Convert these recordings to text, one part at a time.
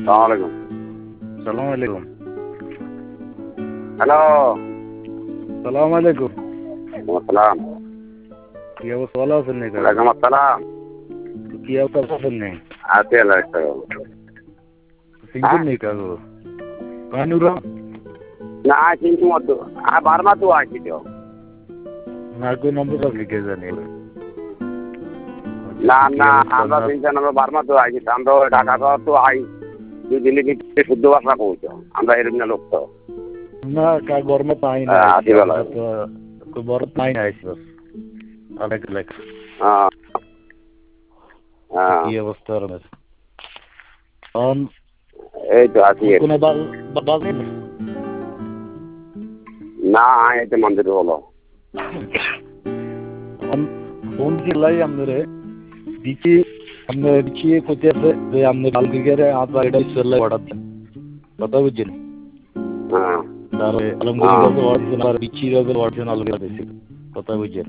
সালামালাইকুম। সালাম আলাইকুম। হ্যালো। সালাম আলাইকুম। আসসালাম। কি অবস্থা, ভালো আছেন নাকি? ওয়ালাইকুম আসসালাম। কি অবস্থা আছেন নাকি? আছি আল্লাহ রাখছে। চিনছেন নাকি কাগো? কানুরা না কিন্তু মতো বারমা তো আছি তো। না কই নম্বর কাছে লিখে জানি। না না আমরা তিনজন আমরা বারমা তো আছি, আমরা ঢাকা শহর তো আই 2 দিনের ভিতরে শুদ্ধ ভাষা পৌঁছো, আমরা এরকম লোক তো না কা গরমে পাই না তো কই বড় পাই না আইছি বস অনেক লেখ। কি অবস্থা রমেশ? এই তো আছি। কোন বাজে না এতে মন্দির হলো ফোন দিলাই আমরে দিছি, আমরা দিছি কইতেছে যে আমনে বালগিরে আবার এটা চলে অর্ডার দেন, কথা বুঝছেন? তারপরে আলমগীর অরিজিনাল আর বিচি রোগের অরিজিনাল দিছি, কথা বুঝছেন?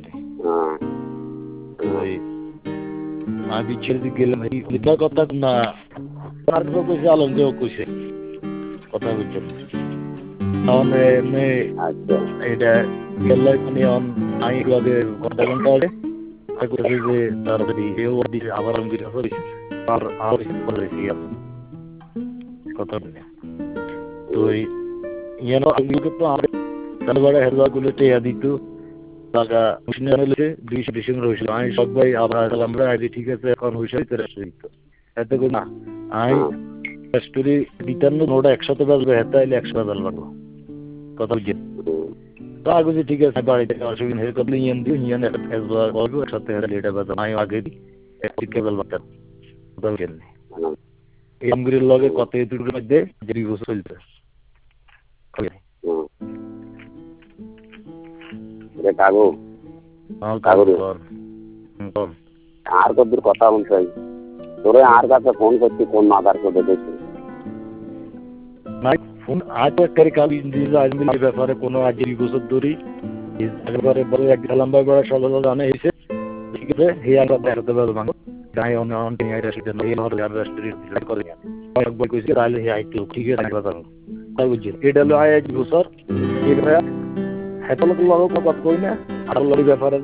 ওই আমি বিচির দিকে গেলাম, এটা কথা না আর কইছে আলমগীর কইছে, কথা বুঝছেন? তাহলে এমনি এটা গেলাই মানে আমি আগে ঘন্টা ঘন্টা আগে করেছি যে তারপরে এও দিছে আবার আলমগীর আর আর বলেছি কথা বলে তো ইয়ার আলমগীর তো আমাদের তারপরে হেলবা গুলোতে দিত টাকা মুশিনে হলে 200 ডিসেম্বর হয়েছিল। আমি সব ভাই আবার আমরা আইডি ঠিক আছে এখন হয়েছে দিত এত করে না আমি স্টোরি রিটার্ন নোটা একসাথে বাজবে, হেতে আইলে 100 বাজার লাগবো, কথা বুঝছেন? তো আগে যে ঠিক আছে বাড়ি থেকে অসুবিধা হয়ে করলে ইয়ান দিও ইয়ান একটা ফেসবুক করবো একসাথে লেটা বাজার আমি আগে দিই একটি কেবল বাজার, কথা বুঝছেন? এই আমগুলির লগে কত দুটোর মধ্যে যে রিভিউ চলছে কাগু আর কদ্দুর কথা বলছে তোরে আর কাছে ফোন করছি কোন মাদার কোডে দেখছি ফোন আজ করে কাল আজমির ব্যাপারে কোনো আজ বছর ধরি একেবারে বলে এক লম্বা বড় সকাল জানা হয়েছে, ঠিক আছে হে আমরা দেখাতে পারবো মানে গাই অন অন টিং আইরা সেটা এই হল আর রেস্টুরেন্ট করে অনেক বই কইছে তাহলে হে আইতো ঠিক আছে কথা তাই বুঝছেন? এটা হলো আজ বছর এবারে হেতল লোক কথা কই না আর লরি ব্যাপারে